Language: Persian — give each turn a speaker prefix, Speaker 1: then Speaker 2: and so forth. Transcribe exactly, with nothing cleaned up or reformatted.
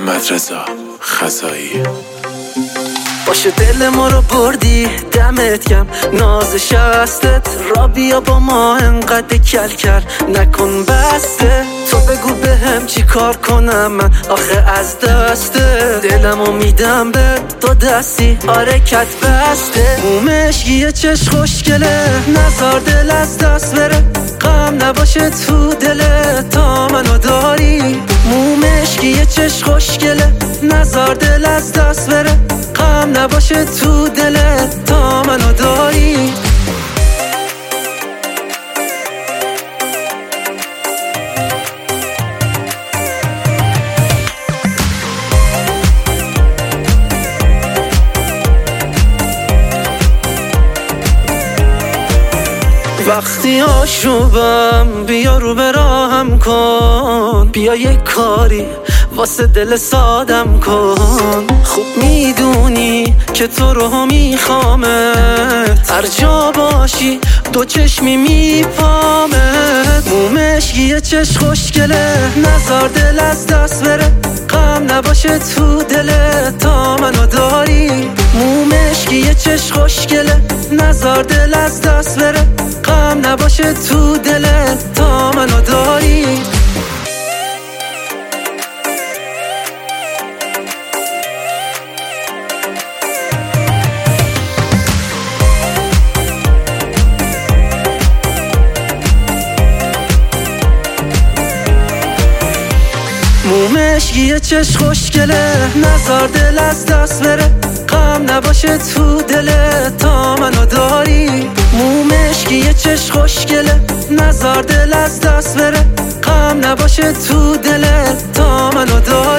Speaker 1: محمد رضا خزایی.
Speaker 2: باشه دل ما رو بردی دمت کم، ناز شستت را بیا با ما انقدر کل کرد نکن بسته. تو بگو به هم چی کار کنم من آخه از دسته، دلمو میدم به دو دستی آرکت بسته. مومش یه چش خوشگله نزار دل از دست بره، غم نباشه تو دلت تا منو داری. مومش یه چش خوشگله نزار دل از دست بره، غم نباشه تو دلت تا منو داری. وقتی آشوبم بیا رو به راهم کن، بیا یک کاری واسه دل سادم کن. خوب میدونی که تو رو میخوامت، هر جا باشی دو چشمی میپامت. مومش یه چش خوشگله نزار دل از دست بره، غم نباشه تو دلت تا منو داری. مومش یه چش خوشگله نزار دل از دست بره، غم نباشه تو دلت تا منو داری. مومش یه چش خوشگله نزار دل از دست بره، غم نباشه تو دلت تا منو داری. مومش یه چش خوشگله نزار دل از دست بره، غم نباشه تو دلت تا منو داری.